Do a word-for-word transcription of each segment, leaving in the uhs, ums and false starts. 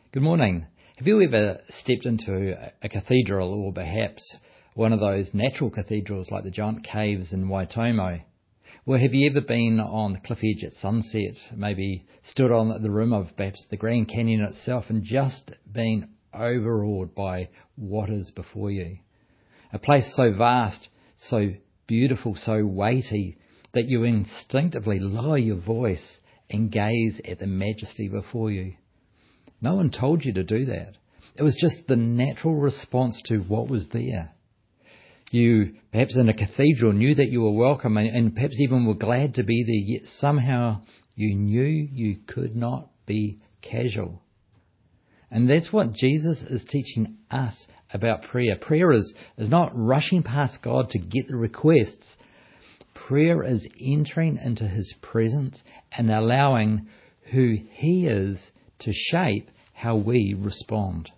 Good morning. Have you ever stepped into a cathedral, or perhaps one of those natural cathedrals like the giant caves in Waitomo? Or have you ever been on the cliff edge at sunset, maybe stood on the rim of perhaps the Grand Canyon itself and just been overawed by what is before you? A place so vast, so beautiful, so weighty that you instinctively lower your voice and gaze at the majesty before you. No one told you to do that. It was just the natural response to what was there. You, perhaps in a cathedral, knew that you were welcome and, and perhaps even were glad to be there, yet somehow you knew you could not be casual. And that's what Jesus is teaching us about prayer. Prayer is, is not rushing past God to get the requests. Prayer is entering into His presence and allowing who He is to shape how we respond.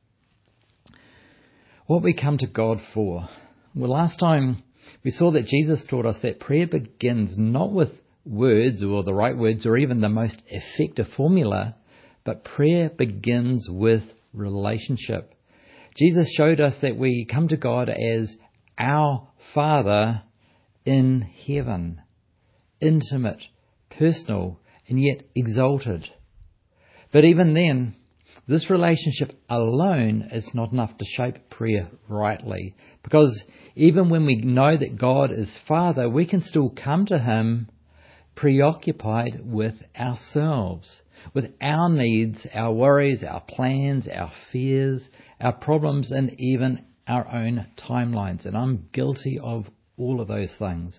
What we come to God for. Well, last time we saw that Jesus taught us that prayer begins not with words or the right words or even the most effective formula, but prayer begins with relationship. Jesus showed us that we come to God as our Father in heaven, intimate, personal, and yet exalted. But even then, this relationship alone is not enough to shape prayer rightly. Because even when we know that God is Father, we can still come to Him preoccupied with ourselves, with our needs, our worries, our plans, our fears, our problems, and even our own timelines. And I'm guilty of all of those things.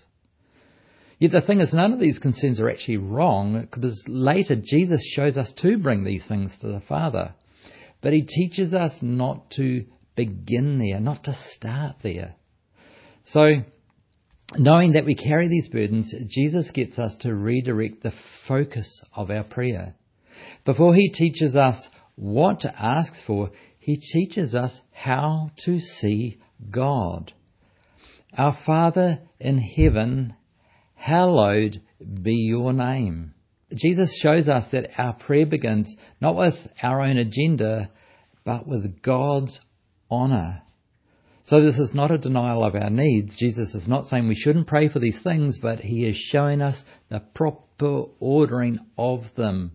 Yet the thing is, none of these concerns are actually wrong, because later Jesus shows us to bring these things to the Father. But He teaches us not to begin there, not to start there. So, knowing that we carry these burdens, Jesus gets us to redirect the focus of our prayer. Before He teaches us what to ask for, He teaches us how to see God. Our Father in heaven, hallowed be your name. Jesus shows us that our prayer begins not with our own agenda, but with God's honour. So this is not a denial of our needs. Jesus is not saying we shouldn't pray for these things, but He is showing us the proper ordering of them.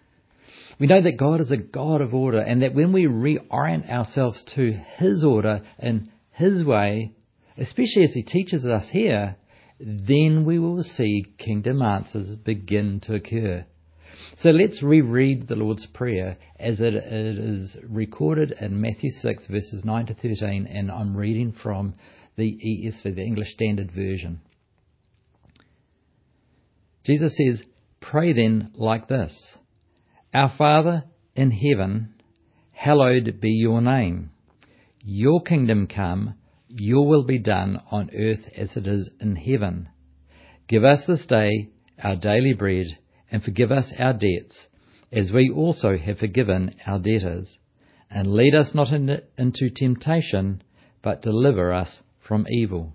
We know that God is a God of order, and that when we reorient ourselves to His order and His way, especially as He teaches us here, then we will see kingdom answers begin to occur. So let's reread the Lord's Prayer as it is recorded in Matthew six, verses nine to thirteen, and I'm reading from the E S V, the English Standard Version. Jesus says, "Pray then like this: Our Father in heaven, hallowed be your name. Your kingdom come, your will be done on earth as it is in heaven. Give us this day our daily bread, and forgive us our debts, as we also have forgiven our debtors. And lead us not in, into temptation, but deliver us from evil."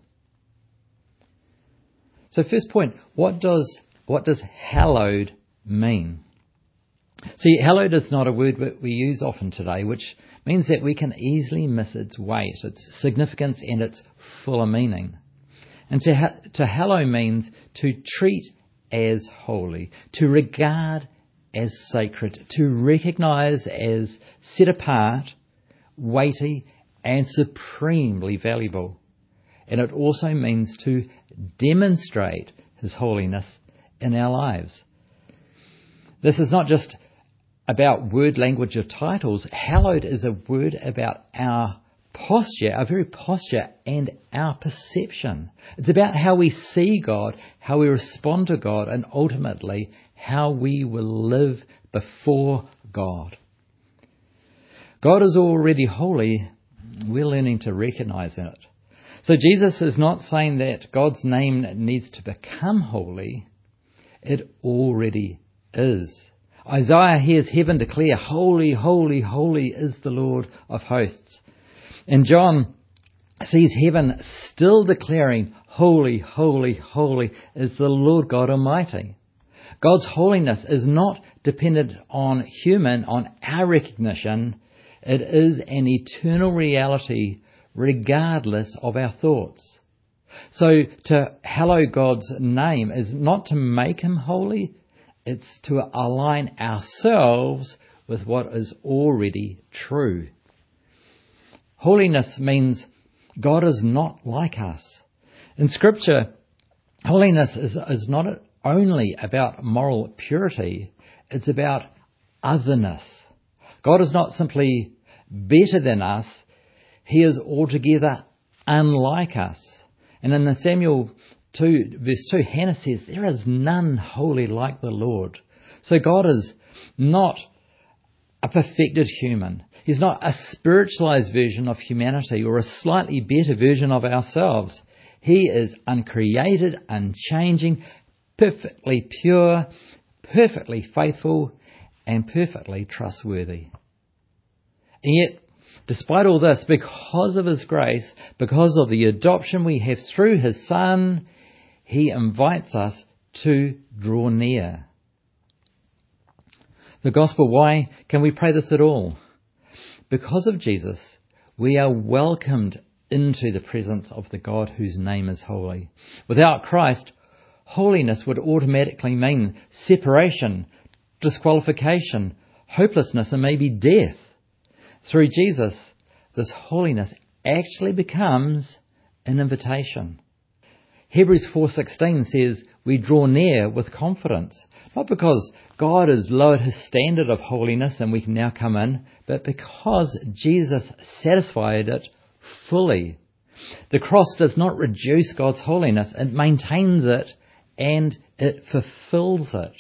So first point, what does what does hallowed mean? See, hallowed is not a word that we use often today, which means that we can easily miss its weight, its significance, and its fuller meaning. And to, ha- to hallow means to treat as holy, to regard as sacred, to recognise as set apart, weighty, and supremely valuable. And it also means to demonstrate His holiness in our lives. This is not just about word language or titles. Hallowed is a word about our posture, our very posture and our perception. It's about how we see God, how we respond to God, and ultimately how we will live before God. God is already holy. We're learning to recognise it. So Jesus is not saying that God's name needs to become holy. It already is. Isaiah hears heaven declare, "Holy, holy, holy is the Lord of hosts." And John sees heaven still declaring, "Holy, holy, holy is the Lord God Almighty." God's holiness is not dependent on human, on our recognition. It is an eternal reality regardless of our thoughts. So to hallow God's name is not to make him holy, it's to align ourselves with what is already true. Holiness means God is not like us. In Scripture, holiness is, is not only about moral purity, it's about otherness. God is not simply better than us, he is altogether unlike us. And in Samuel two, verse two, Hannah says, there is none holy like the Lord. So God is not a perfected human. He's not a spiritualized version of humanity or a slightly better version of ourselves. He is uncreated, unchanging, perfectly pure, perfectly faithful, and perfectly trustworthy. And yet, despite all this, because of his grace, because of the adoption we have through his Son, he invites us to draw near. The gospel, why can we pray this at all? Because of Jesus, we are welcomed into the presence of the God whose name is holy. Without Christ, holiness would automatically mean separation, disqualification, hopelessness, and maybe death. Through Jesus, this holiness actually becomes an invitation. Hebrews four sixteen says, we draw near with confidence, not because God has lowered his standard of holiness and we can now come in, but because Jesus satisfied it fully. The cross does not reduce God's holiness, it maintains it and it fulfills it.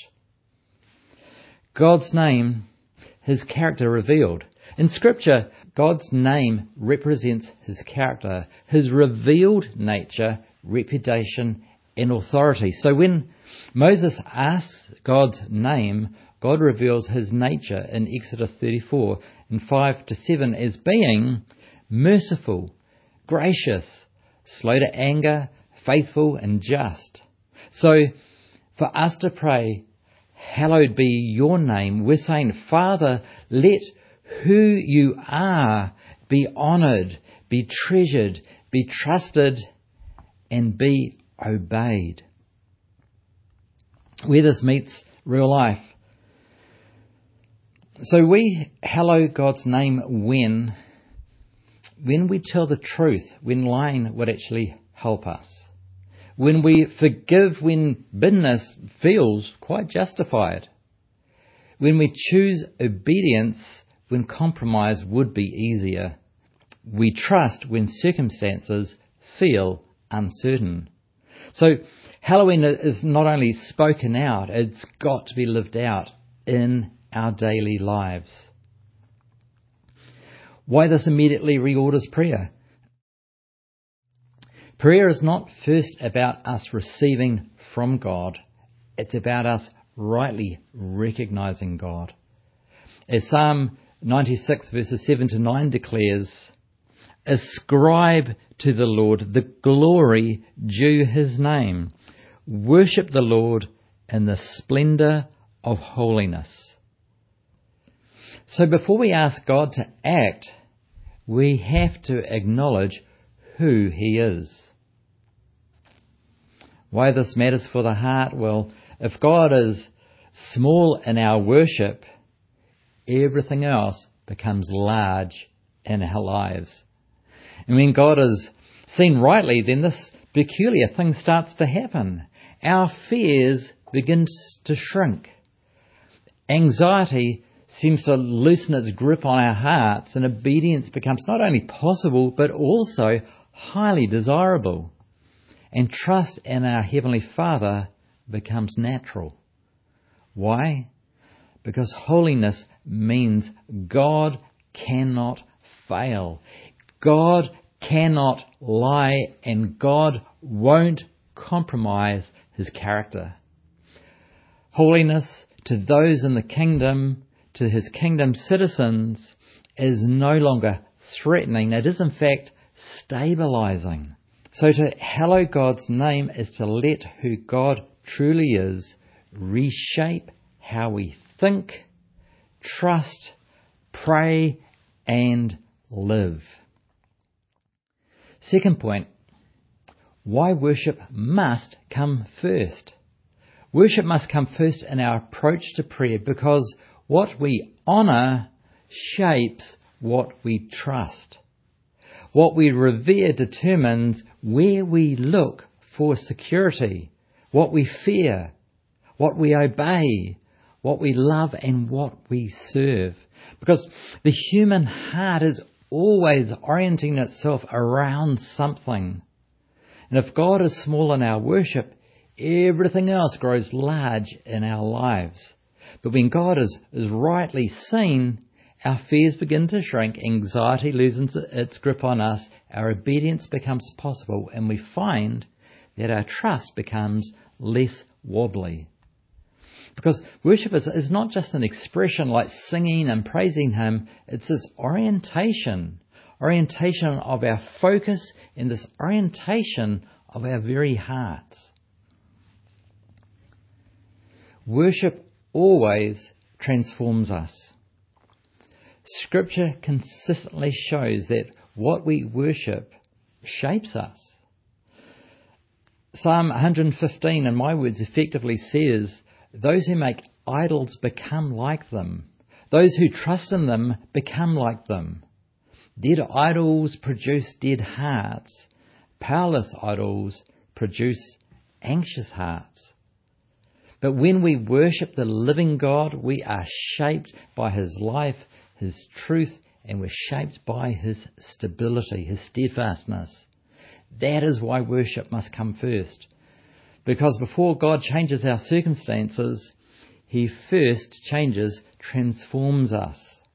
God's name, his character revealed. In Scripture, God's name represents his character, his revealed nature, reputation, and authority. So when Moses asks God's name, God reveals his nature in Exodus thirty-four and five to seven as being merciful, gracious, slow to anger, faithful, and just. So for us to pray, hallowed be your name, we're saying, Father, let who you are be honoured, be treasured, be trusted, and be obeyed. Where this meets real life. So we hallow God's name when, when we tell the truth, when lying would actually help us. When we forgive when bitterness feels quite justified. When we choose obedience when compromise would be easier. We trust when circumstances feel uncertain. So Halloween is not only spoken out, it's got to be lived out in our daily lives. Why this immediately reorders prayer? Prayer is not first about us receiving from God. It's about us rightly recognizing God. As Psalm ninety-six verses seven to nine declares, ascribe to the Lord the glory due his name. Worship the Lord in the splendour of holiness. So before we ask God to act, we have to acknowledge who he is. Why this matters for the heart? Well, if God is small in our worship, everything else becomes large in our lives. And when God is seen rightly, then this peculiar thing starts to happen. Our fears begin to shrink. Anxiety seems to loosen its grip on our hearts, and obedience becomes not only possible, but also highly desirable. And trust in our Heavenly Father becomes natural. Why? Because holiness means God cannot fail. God cannot lie, and God won't compromise his character. Holiness to those in the kingdom, to his kingdom citizens, is no longer threatening. It is in fact stabilizing. So to hallow God's name is to let who God truly is reshape how we think, trust, pray, and live. Second point, why worship must come first. Worship must come first in our approach to prayer because what we honour shapes what we trust. What we revere determines where we look for security, what we fear, what we obey, what we love and what we serve. Because the human heart is always orienting itself around something. And if God is small in our worship, everything else grows large in our lives. But when God is, is rightly seen, our fears begin to shrink, anxiety loses its grip on us, our obedience becomes possible, and we find that our trust becomes less wobbly. Because worship is, is not just an expression like singing and praising Him, it's this orientation, orientation of our focus and this orientation of our very hearts. Worship always transforms us. Scripture consistently shows that what we worship shapes us. Psalm one hundred fifteen, in my words, effectively says, those who make idols become like them. Those who trust in them become like them. Dead idols produce dead hearts. Powerless idols produce anxious hearts. But when we worship the living God, we are shaped by His life, His truth, and we're shaped by His stability, His steadfastness. That is why worship must come first. Because before God changes our circumstances, He first changes, transforms us.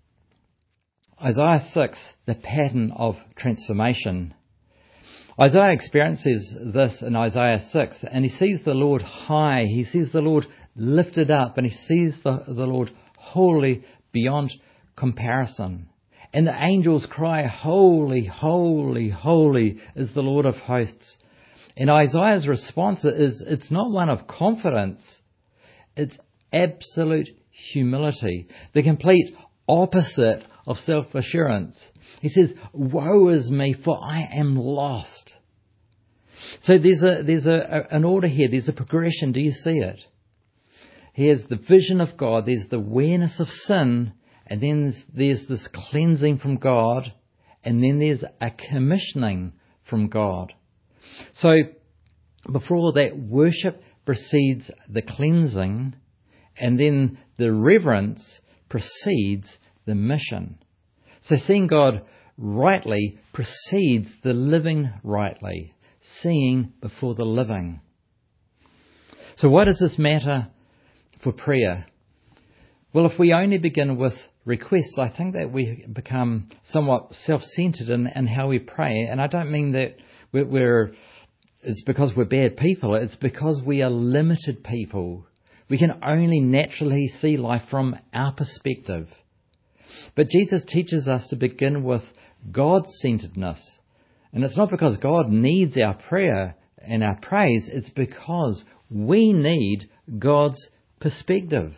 Isaiah six, the pattern of transformation. Isaiah experiences this in Isaiah six, and he sees the Lord high, he sees the Lord lifted up, and he sees the, the Lord holy beyond comparison. And the angels cry, holy, holy, holy is the Lord of hosts. And Isaiah's response is, it's not one of confidence, it's absolute humility, the complete opposite of self-assurance. He says, woe is me, for I am lost. So there's a there's a, an order here, there's a progression, do you see it? Here's the vision of God, there's the awareness of sin, and then there's this cleansing from God, and then there's a commissioning from God. So before all that, worship precedes the cleansing, and then the reverence precedes the mission. So seeing God rightly precedes the living rightly, seeing before the living. So why does this matter for prayer? Well, if we only begin with requests, I think that we become somewhat self-centered in, in how we pray. And I don't mean that we're, we're it's because we're bad people. It's because we are limited people. We can only naturally see life from our perspective. But Jesus teaches us to begin with God-centeredness. And it's not because God needs our prayer and our praise. It's because we need God's perspective.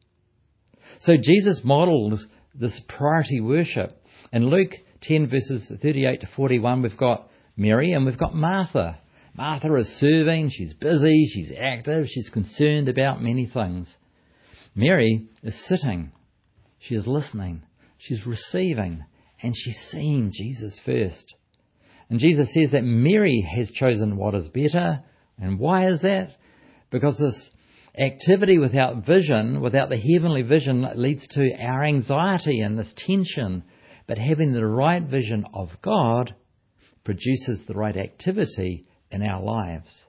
So Jesus models this priority worship. In Luke ten verses thirty-eight to forty-one, we've got Mary and we've got Martha. Martha is serving, she's busy, she's active, she's concerned about many things. Mary is sitting, she is listening, she's receiving, and she's seeing Jesus first. And Jesus says that Mary has chosen what is better. And why is that? Because this activity without vision, without the heavenly vision, leads to our anxiety and this tension. But having the right vision of God produces the right activity in our lives.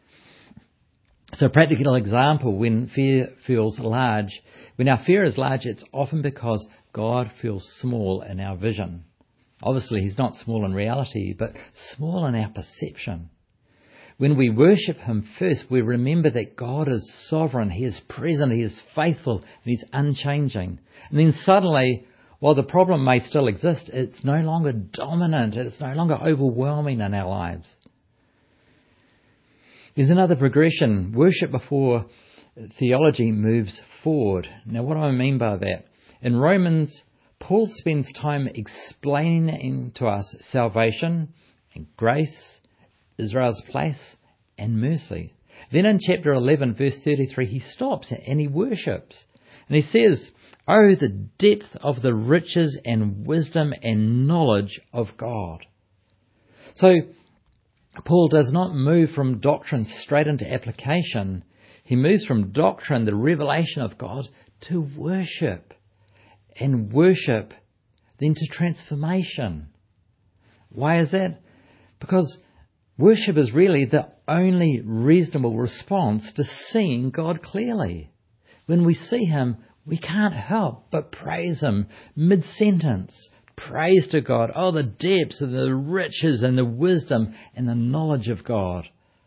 So a practical example, when fear feels large, when our fear is large, it's often because God feels small in our vision. Obviously, He's not small in reality, but small in our perception. When we worship Him first, we remember that God is sovereign, He is present, He is faithful, and He's unchanging. And then suddenly, while the problem may still exist, it's no longer dominant, it's no longer overwhelming in our lives. There's another progression. Worship before theology moves forward. Now, what do I mean by that? In Romans, Paul spends time explaining to us salvation and grace, Israel's place, and mercy. Then in chapter eleven, verse thirty-three, he stops and he worships. And he says, "Oh, the depth of the riches and wisdom and knowledge of God." So, Paul does not move from doctrine straight into application. He moves from doctrine, the revelation of God, to worship. And worship then to transformation. Why is that? Because worship is really the only reasonable response to seeing God clearly. When we see Him, we can't help but praise Him mid-sentence. Praise to God. Oh, the depths of the riches and the wisdom and the knowledge of God.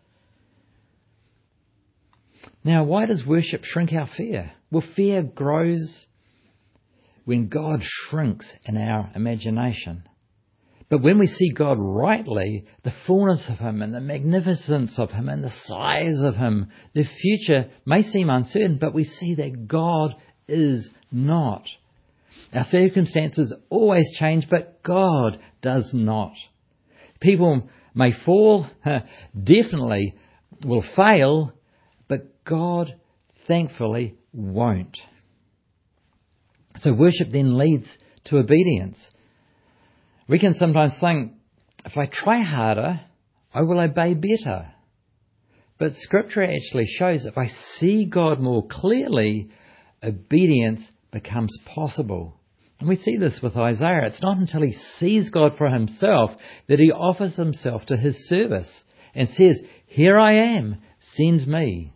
Now, why does worship shrink our fear? Well, fear grows when God shrinks in our imagination. But when we see God rightly, the fullness of Him and the magnificence of Him and the size of Him, the future may seem uncertain, but we see that God is not. Our circumstances always change, but God does not. People may fall, definitely will fail, but God, thankfully, won't. So worship then leads to obedience. We can sometimes think, if I try harder, I will obey better. But Scripture actually shows if I see God more clearly, obedience becomes possible. And we see this with Isaiah. It's not until he sees God for himself that he offers himself to his service and says, "Here I am, send me."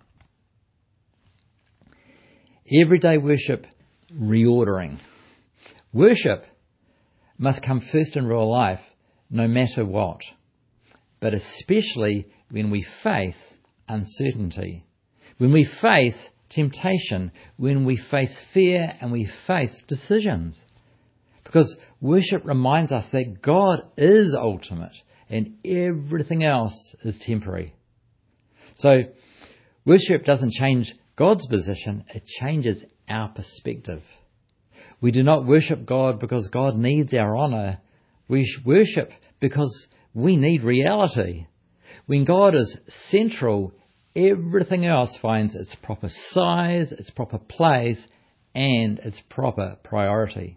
Everyday worship reordering. Worship must come first in real life, no matter what, but especially when we face uncertainty, when we face temptation, when we face fear and we face decisions. Because worship reminds us that God is ultimate and everything else is temporary. So worship doesn't change God's position, it changes our perspective. We do not worship God because God needs our honour. We worship because we need reality. When God is central, everything else finds its proper size, its proper place, and its proper priority.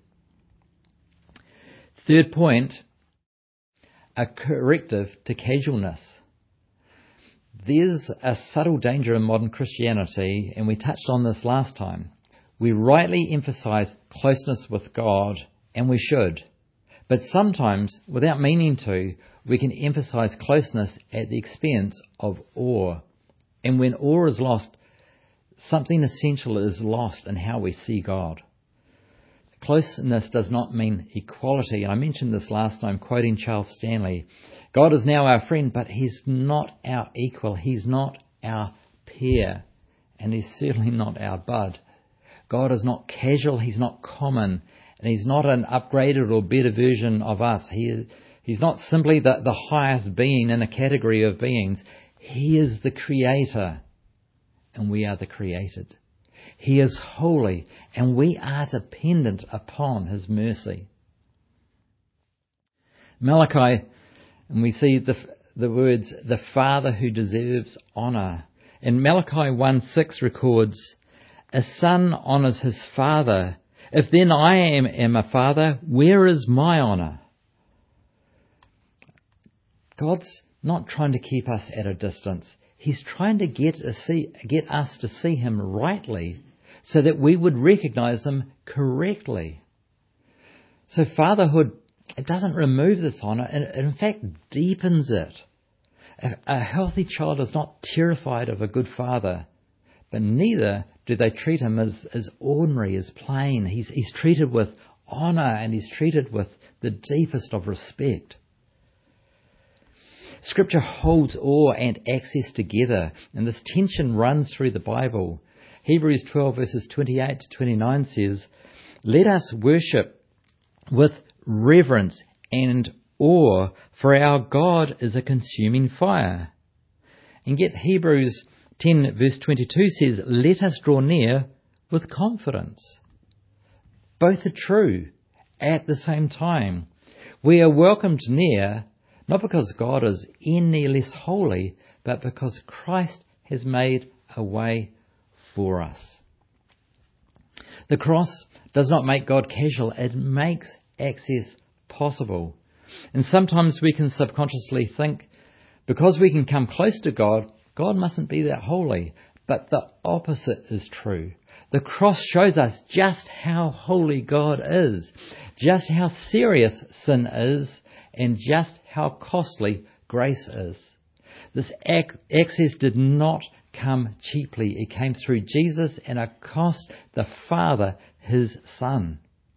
Third point, a corrective to casualness. There's a subtle danger in modern Christianity, and we touched on this last time. We rightly emphasise closeness with God, and we should. But sometimes, without meaning to, we can emphasise closeness at the expense of awe. And when awe is lost, something essential is lost in how we see God. Closeness does not mean equality. And I mentioned this last time, quoting Charles Stanley. God is now our friend, but He's not our equal. He's not our peer. And He's certainly not our bud. God is not casual. He's not common. And He's not an upgraded or better version of us. He is, he's not simply the, the highest being in a category of beings. He is the Creator, and we are the created. He is holy, and we are dependent upon His mercy. Malachi, and we see the, the words, the Father who deserves honour. And Malachi one six records, a son honours his father. If then I am, am a father, where is my honour? God's not trying to keep us at a distance. He's trying to get, a see, get us to see Him rightly so that we would recognise Him correctly. So fatherhood, it doesn't remove this honour, it in fact deepens it. A, a healthy child is not terrified of a good father, but neither do they treat him as, as ordinary, as plain. He's, he's treated with honour and he's treated with the deepest of respect. Scripture holds awe and access together, and this tension runs through the Bible. Hebrews twelve verses twenty-eight to twenty-nine says, let us worship with reverence and awe, for our God is a consuming fire. And yet Hebrews ten verse twenty-two says, "Let us draw near with confidence." Both are true at the same time. We are welcomed near, not because God is any less holy, but because Christ has made a way for us. The cross does not make God casual, it makes access possible. And sometimes we can subconsciously think, because we can come close to God, God mustn't be that holy. But the opposite is true. The cross shows us just how holy God is, just how serious sin is, and just how costly grace is. This ac- access did not come cheaply. It came through Jesus, and it cost the Father His Son.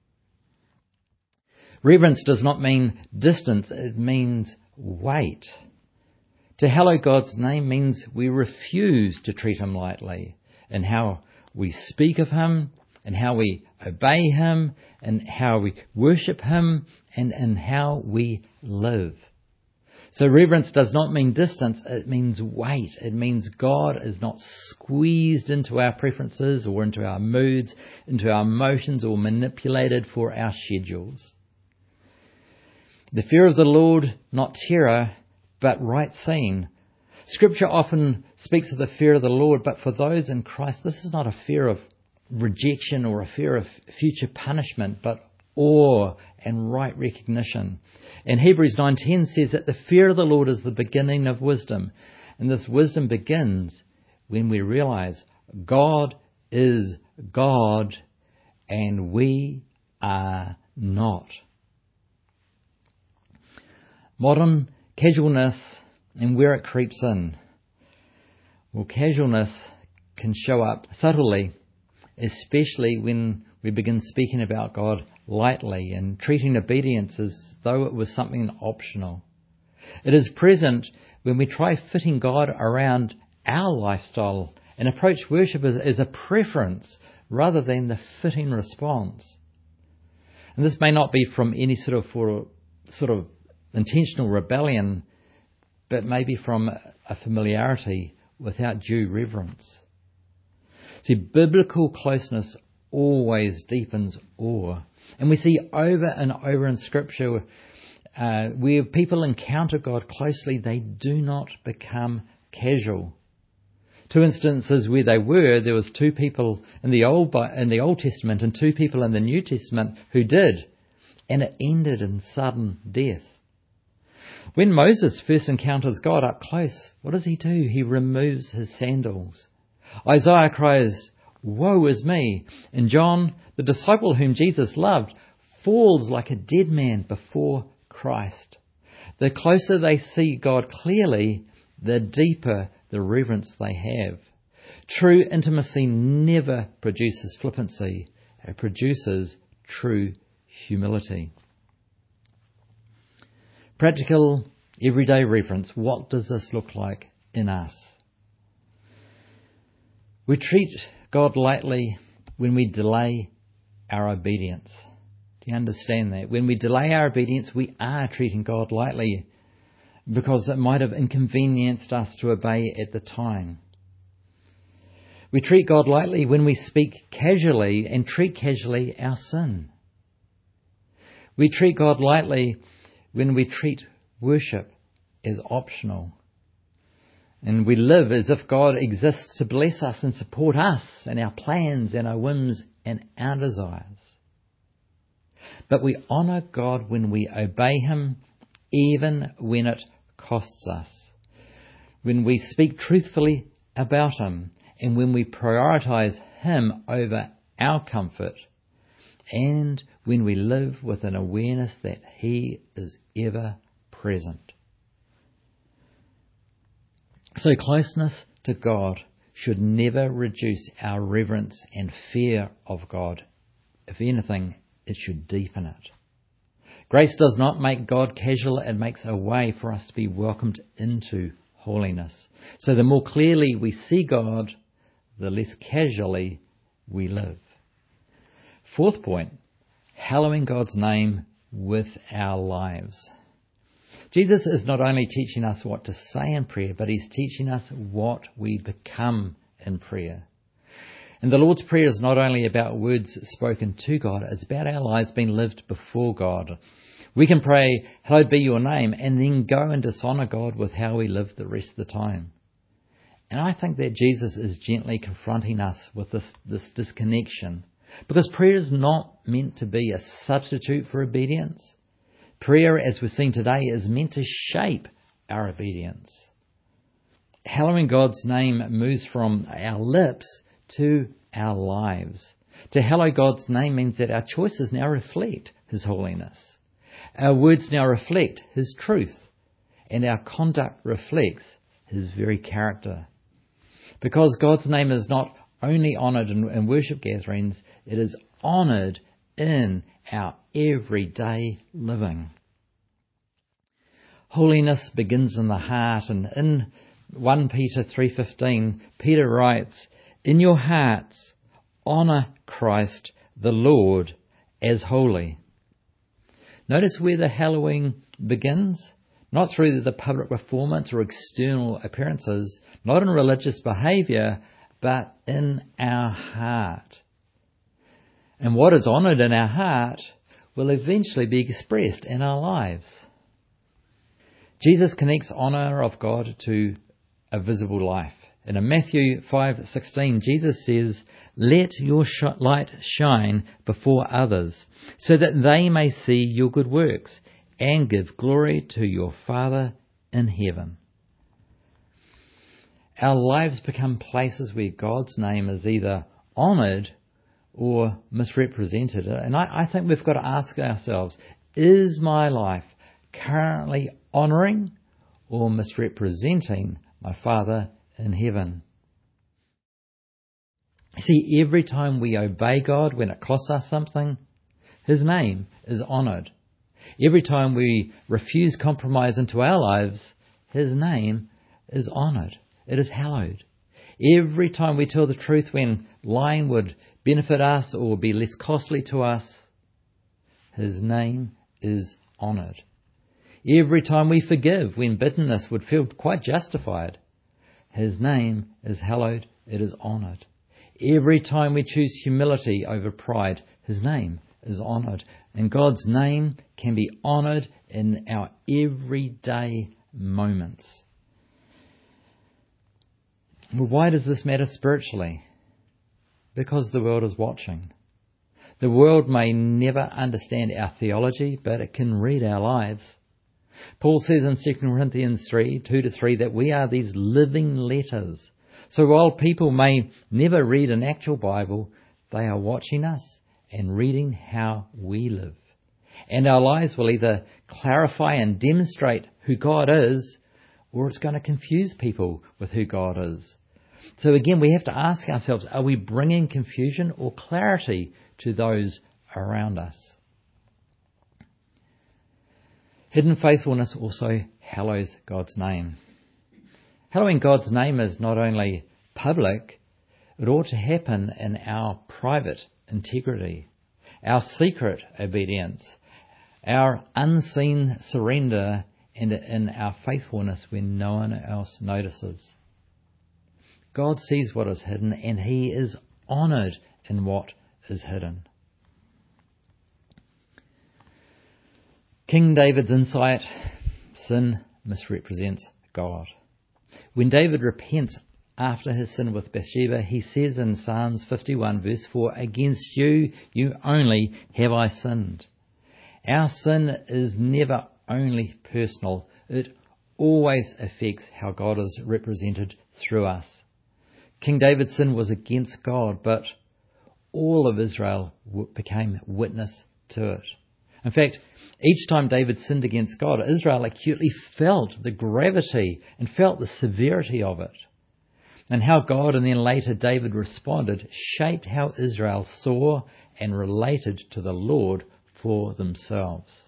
Reverence does not mean distance, it means weight. To hallow God's name means we refuse to treat Him lightly in how we speak of Him, and how we obey Him, and how we worship Him, and in how we live. So reverence does not mean distance, it means weight. It means God is not squeezed into our preferences or into our moods, into our emotions, or manipulated for our schedules. The fear of the Lord, not terror, but right seeing. Scripture often speaks of the fear of the Lord, but for those in Christ, this is not a fear of rejection or a fear of future punishment, but awe and right recognition. And Hebrews nine ten says that the fear of the Lord is the beginning of wisdom. And this wisdom begins when we realize God is God and we are not. Modern casualness and where it creeps in. Well, casualness can show up subtly, especially when we begin speaking about God lightly and treating obedience as though it was something optional. It is present when we try fitting God around our lifestyle and approach worship as, as a preference rather than the fitting response. And this may not be from any sort of for, sort of intentional rebellion, but maybe from a familiarity without due reverence. See, biblical closeness always deepens awe. And we see over and over in Scripture uh, where people encounter God closely, they do not become casual. Two instances where they were, there was two people in the Old in the Old Testament and two people in the New Testament who did, and it ended in sudden death. When Moses first encounters God up close, what does he do? He removes his sandals. Isaiah cries, "Woe is me!" And John, the disciple whom Jesus loved, falls like a dead man before Christ. The closer they see God clearly, the deeper the reverence they have. True intimacy never produces flippancy. It produces true humility. Practical, everyday reverence. What does this look like in us? We treat God lightly when we delay our obedience. Do you understand that? When we delay our obedience, we are treating God lightly because it might have inconvenienced us to obey at the time. We treat God lightly when we speak casually and treat casually our sin. We treat God lightly when we treat worship as optional. And we live as if God exists to bless us and support us and our plans and our whims and our desires. But we honour God when we obey Him, even when it costs us. When we speak truthfully about Him, and when we prioritise Him over our comfort, and when we live with an awareness that He is ever present. So closeness to God should never reduce our reverence and fear of God. If anything, it should deepen it. Grace does not make God casual, it makes a way for us to be welcomed into holiness. So the more clearly we see God, the less casually we live. Fourth point, hallowing God's name with our lives. Jesus is not only teaching us what to say in prayer, but he's teaching us what we become in prayer. And the Lord's Prayer is not only about words spoken to God, it's about our lives being lived before God. We can pray, hallowed be your name, and then go and dishonour God with how we live the rest of the time. And I think that Jesus is gently confronting us with this, this disconnection, because prayer is not meant to be a substitute for obedience. Prayer, as we've seen today, is meant to shape our obedience. Hallowing God's name moves from our lips to our lives. To hallow God's name means that our choices now reflect His holiness. Our words now reflect His truth, and our conduct reflects His very character. Because God's name is not only honoured in, in worship gatherings, it is honoured in our everyday living. Holiness begins in the heart, and in First Peter three fifteen, Peter writes, "In your hearts honour Christ the Lord as holy." Notice where the hallowing begins. Not through the public performance or external appearances, not in religious behaviour, but in our heart. And what is honoured in our heart will eventually be expressed in our lives. Jesus connects honour of God to a visible life. And in Matthew five sixteen, Jesus says, "Let your sh- light shine before others, so that they may see your good works and give glory to your Father in heaven." Our lives become places where God's name is either honoured or misrepresented. And I, I think we've got to ask ourselves, is my life currently honouring or misrepresenting my Father in heaven? See, every time we obey God when it costs us something, His name is honoured. Every time we refuse compromise into our lives, His name is honoured. It is hallowed. Every time we tell the truth when lying would benefit us or be less costly to us, His name is honoured. Every time we forgive when bitterness would feel quite justified, His name is hallowed. It is honoured. Every time we choose humility over pride, His name is honoured. And God's name can be honoured in our everyday moments. Well, why does this matter spiritually? Because the world is watching. The world may never understand our theology, but it can read our lives. Paul says in Second Corinthians three, two to three, that we are these living letters. So while people may never read an actual Bible, they are watching us and reading how we live. And our lives will either clarify and demonstrate who God is, or it's going to confuse people with who God is. So again, we have to ask ourselves, are we bringing confusion or clarity to those around us? Hidden faithfulness also hallows God's name. Hallowing God's name is not only public, it ought to happen in our private integrity, our secret obedience, our unseen surrender, and in our faithfulness when no one else notices. God sees what is hidden, and He is honoured in what is hidden. King David's insight: sin misrepresents God. When David repents after his sin with Bathsheba, he says in Psalms fifty-one verse four, "Against you, you only have I sinned." Our sin is never only personal. It always affects how God is represented through us. King David's sin was against God, but all of Israel became witness to it. In fact, each time David sinned against God, Israel acutely felt the gravity and felt the severity of it. And how God and then later David responded shaped how Israel saw and related to the Lord for themselves.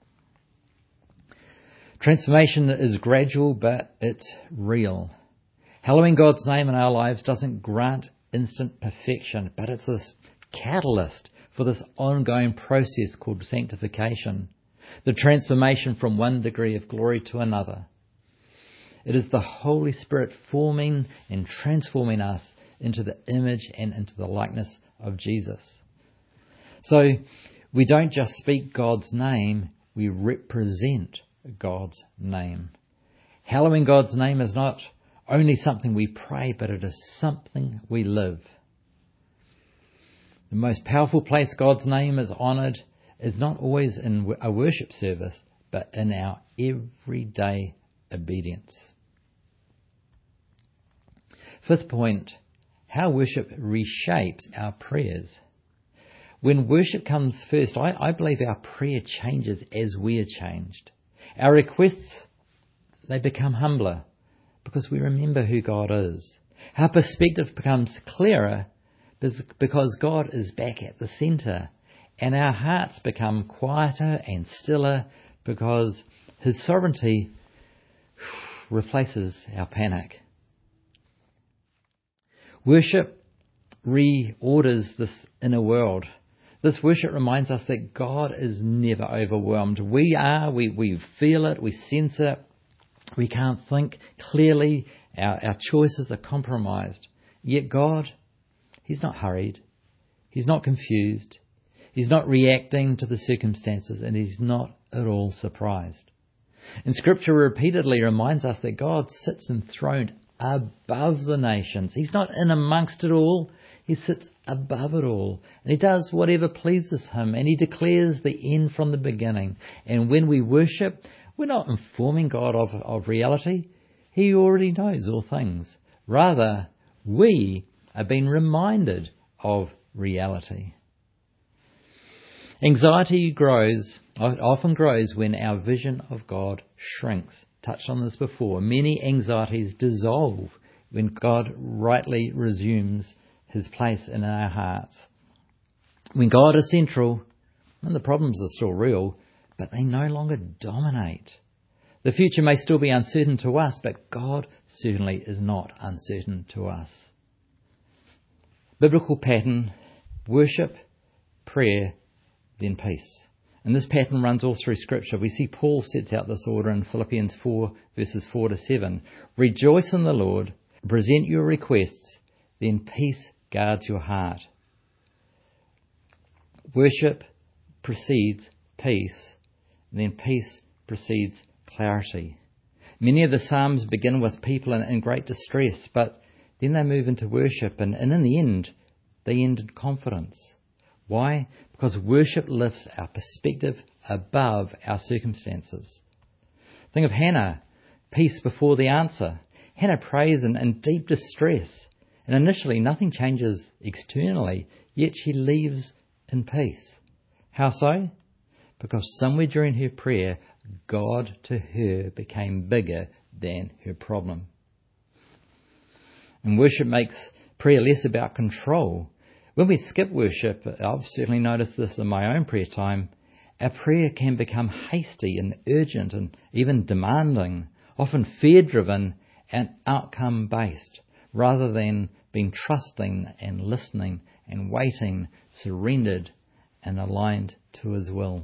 Transformation is gradual, but it's real. Hallowing God's name in our lives doesn't grant instant perfection, but it's this catalyst for this ongoing process called sanctification. the transformation from one degree of glory to another. It is the Holy Spirit forming and transforming us into the image and into the likeness of Jesus. So we don't just speak God's name, we represent God's name. Hallowing God's name is not only something we pray, but it is something we live. The most powerful place God's name is honoured is not always in a worship service, but in our everyday obedience. Fifth point, how worship reshapes our prayers. When worship comes first, I, I believe our prayer changes as we are changed. Our requests, they become humbler because we remember who God is. Our perspective becomes clearer because God is back at the centre, and our hearts become quieter and stiller because His sovereignty replaces our panic. Worship reorders this inner world. This worship reminds us that God is never overwhelmed. We are, we, we feel it, we sense it, we can't think clearly, our, our choices are compromised. Yet God, He's not hurried, He's not confused, He's not reacting to the circumstances, and He's not at all surprised. And Scripture repeatedly reminds us that God sits enthroned above the nations. He's not in amongst it all. He sits above it all. And He does whatever pleases Him. And He declares the end from the beginning. And when we worship, we're not informing God of, of reality. He already knows all things. Rather, we are being reminded of reality. Anxiety grows, often grows when our vision of God shrinks. Touched on this before. Many anxieties dissolve when God rightly resumes His place in our hearts. When God is central, and the problems are still real, but they no longer dominate. The future may still be uncertain to us, but God certainly is not uncertain to us. Biblical pattern, worship, prayer, then peace. And this pattern runs all through Scripture. We see Paul sets out this order in Philippians four, verses four to seven. Rejoice in the Lord, present your requests, then peace guards your heart. Worship precedes peace, then peace precedes clarity. Many of the Psalms begin with people in, in great distress, but then they move into worship, and, and in the end, they end in confidence. Why? Because worship lifts our perspective above our circumstances. Think of Hannah, peace before the answer. Hannah prays in, in deep distress, and initially nothing changes externally, yet she leaves in peace. How so? Because somewhere during her prayer, God to her became bigger than her problem. And worship makes prayer less about control. When we skip worship, I've certainly noticed this in my own prayer time, our prayer can become hasty and urgent and even demanding, often fear-driven and outcome-based, rather than being trusting and listening and waiting, surrendered and aligned to His will.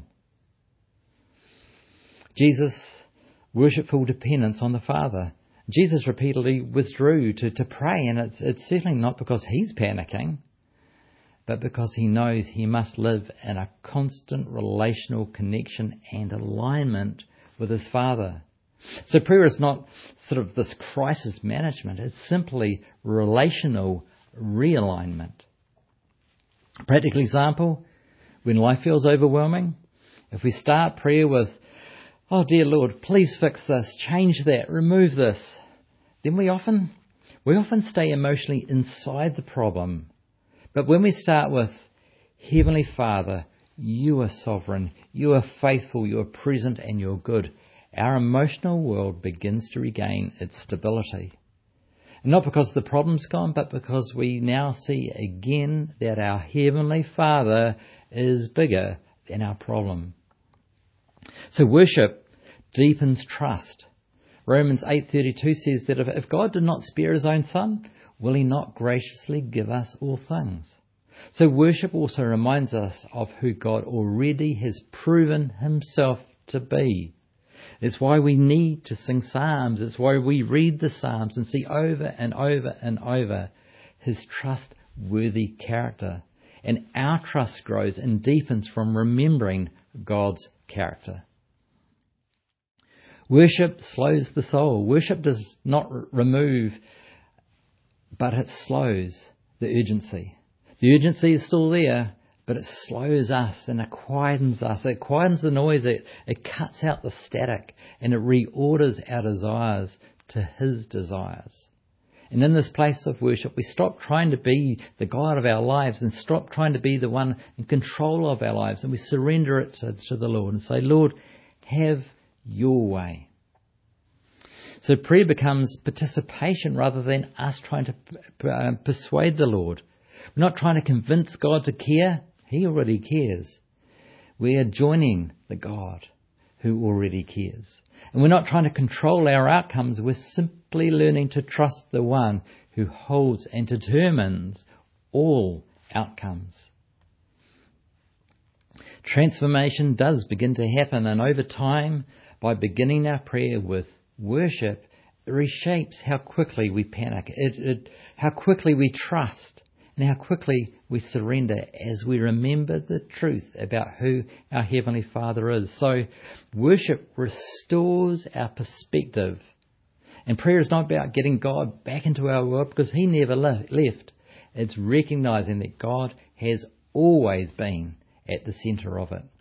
Jesus' worshipful dependence on the Father. Jesus repeatedly withdrew to, to pray, and it's, it's certainly not because He's panicking, but because He knows He must live in a constant relational connection and alignment with His Father. So prayer is not sort of this crisis management, it's simply relational realignment. A practical example, when life feels overwhelming, if we start prayer with, "Oh dear Lord, please fix this, change that, remove this," then we often, we often stay emotionally inside the problem. But when we start with, "Heavenly Father, You are sovereign, You are faithful, You are present and You're good," our emotional world begins to regain its stability. And not because the problem's gone, but because we now see again that our Heavenly Father is bigger than our problem. So worship deepens trust. Romans eight thirty-two says that if God did not spare His own Son, will He not graciously give us all things? So worship also reminds us of who God already has proven Himself to be. It's why we need to sing psalms. It's why we read the psalms and see over and over and over his trustworthy character. And our trust grows and deepens from remembering God's character. Worship slows the soul. Worship does not r- remove, but it slows the urgency. The urgency is still there, but it slows us and it quietens us. It quietens the noise. It, it cuts out the static and it reorders our desires to his desires. And in this place of worship, we stop trying to be the God of our lives and stop trying to be the one in control of our lives. And we surrender it to, to the Lord and say, Lord, have your way. So prayer becomes participation rather than us trying to uh, persuade the Lord. We're not trying to convince God to care. He already cares. We are joining the God who already cares. And we're not trying to control our outcomes. We're simply learning to trust the one who holds and determines all outcomes. Transformation does begin to happen, and over time, by beginning our prayer with worship, it reshapes how quickly we panic, it, it, how quickly we trust, and how quickly we surrender as we remember the truth about who our Heavenly Father is. So worship restores our perspective. And prayer is not about getting God back into our world because he never left. It's recognizing that God has always been at the centre of it.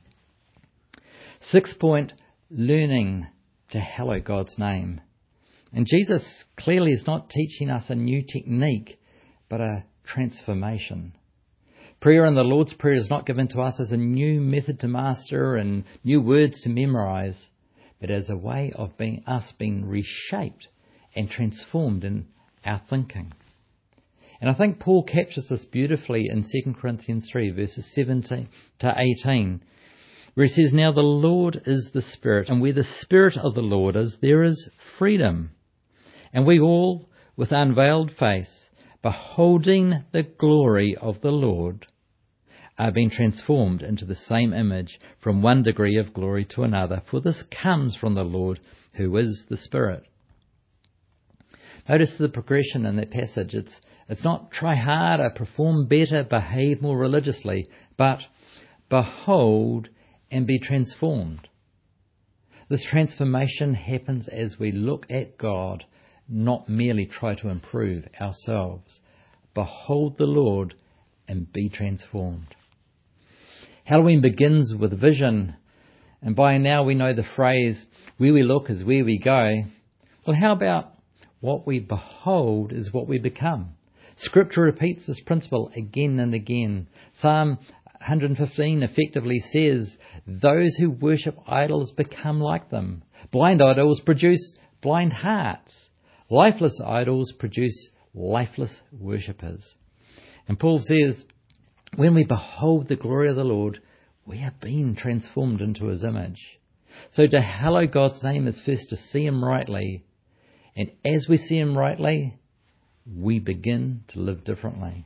Sixth point, learning to hallow God's name. And Jesus clearly is not teaching us a new technique, but a transformation. Prayer in the Lord's Prayer is not given to us as a new method to master and new words to memorize, but as a way of being us being reshaped and transformed in our thinking. And I think Paul captures this beautifully in Second Corinthians three, verses seventeen to eighteen, where he says, Now the Lord is the Spirit, and where the Spirit of the Lord is, there is freedom. And we all, with unveiled face, beholding the glory of the Lord, are being transformed into the same image from one degree of glory to another, for this comes from the Lord, who is the Spirit. Notice the progression in that passage. It's, it's not try harder, perform better, behave more religiously, but behold and be transformed. This transformation happens as we look at God, not merely try to improve ourselves. Behold the Lord and be transformed. Halloween begins with vision, and by now we know the phrase, where we look is where we go. Well, how about what we behold is what we become? Scripture repeats this principle again and again. Psalm one fifteen effectively says, those who worship idols become like them. Blind idols produce blind hearts. Lifeless idols produce lifeless worshippers. And Paul says, when we behold the glory of the Lord, we have been transformed into his image. So to hallow God's name is first to see him rightly. And as we see him rightly, we begin to live differently.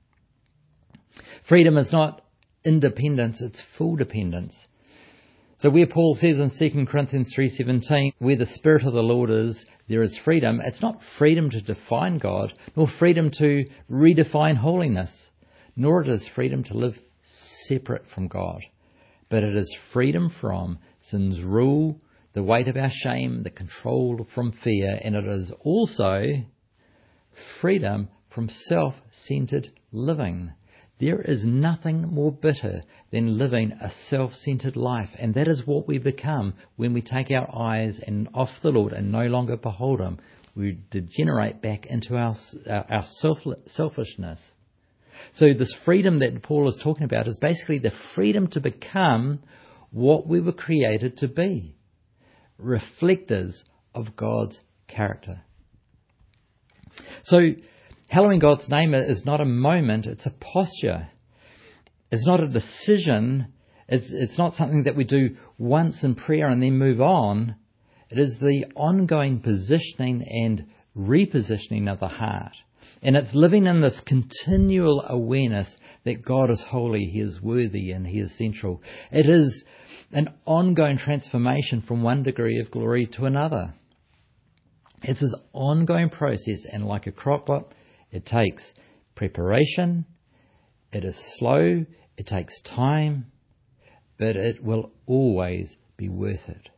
Freedom is not independence, it's full dependence. So where Paul says in Second Corinthians three seventeen, where the Spirit of the Lord is, there is freedom. It's not freedom to define God, nor freedom to redefine holiness, nor it is freedom to live separate from God. But it is freedom from sin's rule, the weight of our shame, the control from fear, and it is also freedom from self-centered living. There is nothing more bitter than living a self-centered life, and that is what we become when we take our eyes and off the Lord and no longer behold him. We degenerate back into our, our self, selfishness. So this freedom that Paul is talking about is basically the freedom to become what we were created to be, reflectors of God's character. So hallowing God's name is not a moment, it's a posture. It's not a decision. It's, it's not something that we do once in prayer and then move on. It is the ongoing positioning and repositioning of the heart. And it's living in this continual awareness that God is holy, He is worthy, and He is central. It is an ongoing transformation from one degree of glory to another. It's this ongoing process, and like a crockpot, it takes preparation, it is slow, it takes time, but it will always be worth it.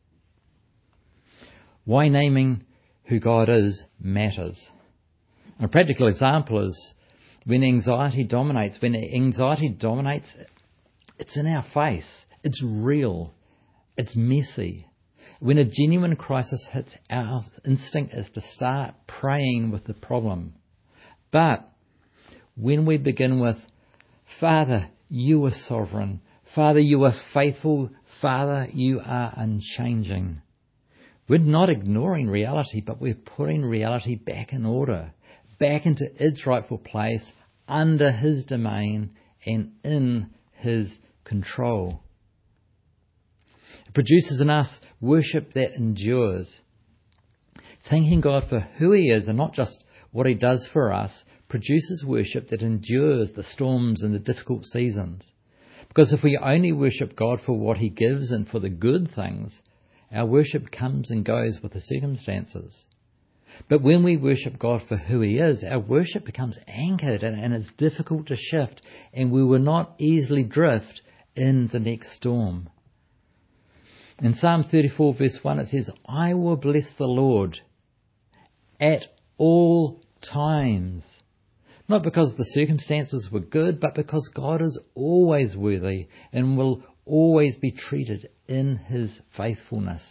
Why naming who God is matters. A practical example is when anxiety dominates. When anxiety dominates, it's in our face. It's real. It's messy. When a genuine crisis hits, our instinct is to start praying with the problem. But when we begin with, Father, you are sovereign. Father, you are faithful. Father, you are unchanging. We're not ignoring reality, but we're putting reality back in order, back into its rightful place, under His domain and in His control. It produces in us worship that endures. Thanking God for who He is and not just what He does for us produces worship that endures the storms and the difficult seasons. Because if we only worship God for what He gives and for the good things, our worship comes and goes with the circumstances. But when we worship God for who He is, our worship becomes anchored and, and it's difficult to shift, and we will not easily drift in the next storm. In Psalm thirty-four verse one it says, I will bless the Lord at all times. Not because the circumstances were good, but because God is always worthy and will always be treated in His faithfulness.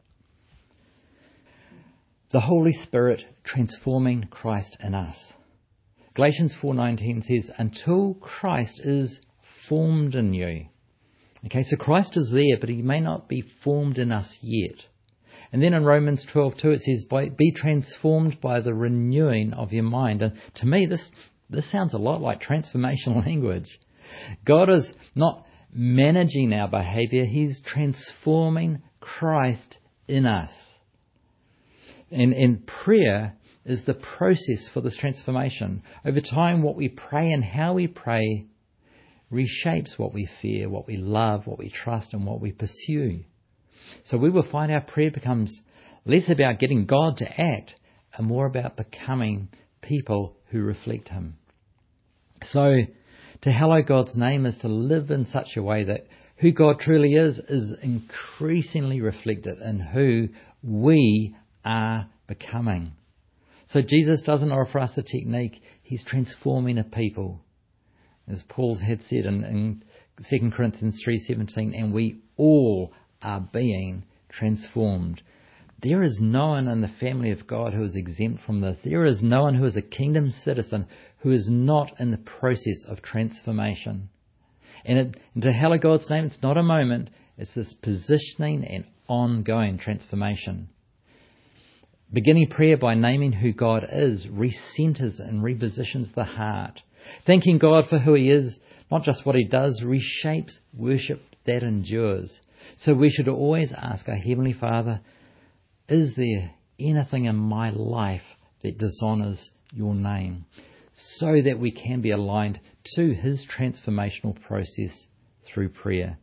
The Holy Spirit transforming Christ in us. Galatians four nineteen says, until Christ is formed in you. Okay, so Christ is there, but He may not be formed in us yet. And then in Romans twelve two it says, be transformed by the renewing of your mind. And to me, this, this sounds a lot like transformational language. God is not managing our behaviour, He's transforming Christ in us. And, and prayer is the process for this transformation. Over time, what we pray and how we pray reshapes what we fear, what we love, what we trust, and what we pursue. So we will find our prayer becomes less about getting God to act and more about becoming people who reflect Him. So to hallow God's name is to live in such a way that who God truly is is increasingly reflected in who we are becoming. So Jesus doesn't offer us a technique, He's transforming a people. As Paul had said in, in Second Corinthians three seventeen, and we all are being transformed. There is no one in the family of God who is exempt from this. There is no one who is a kingdom citizen who is not in the process of transformation. And, it, and to hallow God's name, it's not a moment, it's this positioning and ongoing transformation. Beginning prayer by naming who God is recenters and repositions the heart. Thanking God for who He is, not just what He does, reshapes worship that endures. So we should always ask our Heavenly Father, is there anything in my life that dishonours your name? So that we can be aligned to His transformational process through prayer.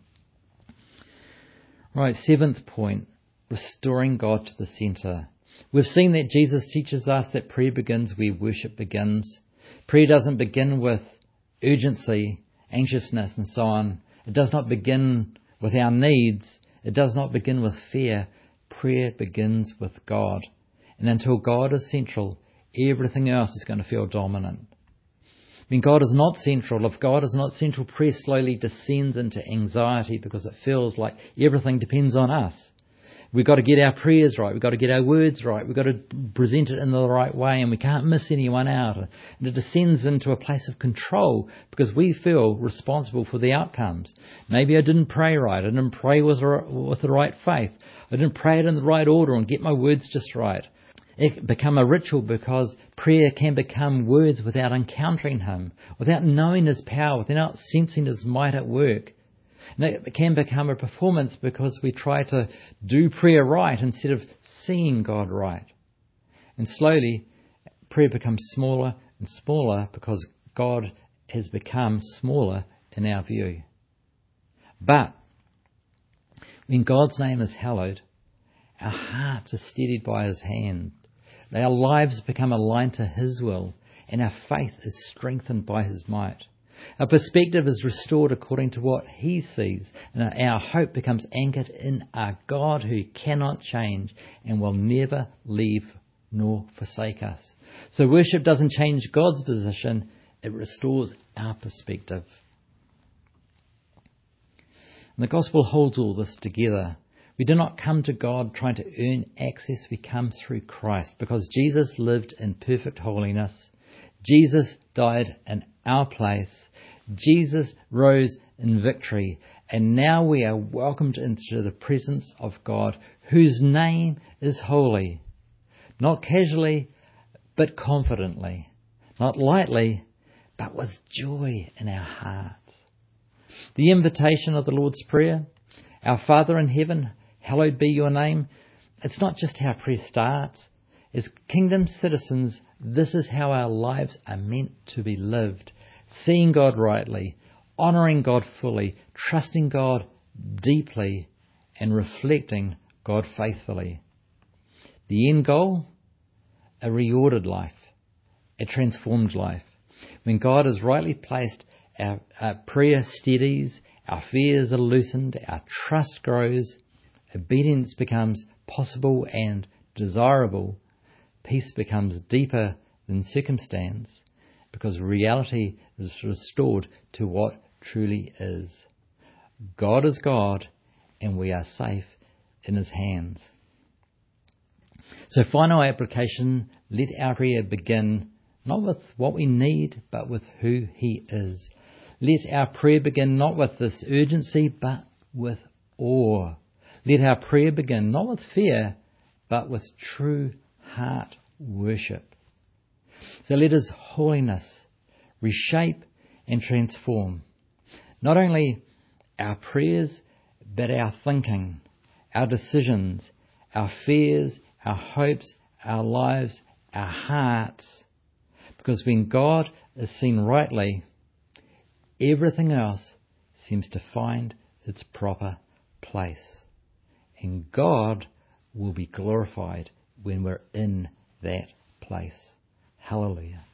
Right, seventh point, restoring God to the centre. We've seen that Jesus teaches us that prayer begins where worship begins. Prayer doesn't begin with urgency, anxiousness and so on. It does not begin with our needs. It does not begin with fear. Prayer begins with God. And until God is central, everything else is going to feel dominant. When God is not central, if God is not central, prayer slowly descends into anxiety because it feels like everything depends on us. We've got to get our prayers right. We've got to get our words right. We've got to present it in the right way, and we can't miss anyone out. And it descends into a place of control because we feel responsible for the outcomes. Maybe I didn't pray right. I didn't pray with, with the right faith. I didn't pray it in the right order and get my words just right. It can become a ritual because prayer can become words without encountering Him, without knowing His power, without sensing His might at work. And it can become a performance because we try to do prayer right instead of seeing God right. And slowly, prayer becomes smaller and smaller because God has become smaller in our view. But when God's name is hallowed, our hearts are steadied by His hand. Our lives become aligned to His will, and our faith is strengthened by His might. Our perspective is restored according to what He sees, and our hope becomes anchored in our God who cannot change and will never leave nor forsake us. So worship doesn't change God's position, it restores our perspective. And the gospel holds all this together. We do not come to God trying to earn access, we come through Christ, because Jesus lived in perfect holiness. Jesus died in our place. Jesus rose in victory. And now we are welcomed into the presence of God, whose name is holy. Not casually, but confidently. Not lightly, but with joy in our hearts. The invitation of the Lord's Prayer, Our Father in heaven, hallowed be your name. It's not just how prayer starts. As kingdom citizens, this is how our lives are meant to be lived. Seeing God rightly, honouring God fully, trusting God deeply, and reflecting God faithfully. The end goal? A reordered life, a transformed life. When God is rightly placed, our, our prayer steadies, our fears are loosened, our trust grows, obedience becomes possible and desirable, peace becomes deeper than circumstance, because reality is restored to what truly is. God is God, and we are safe in His hands. So final application, let our prayer begin not with what we need, but with who He is. Let our prayer begin not with this urgency, but with awe. Let our prayer begin not with fear, but with true heart worship. So let His holiness reshape and transform not only our prayers, but our thinking, our decisions, our fears, our hopes, our lives, our hearts. Because when God is seen rightly, everything else seems to find its proper place. And God will be glorified when we're in that place. Hallelujah.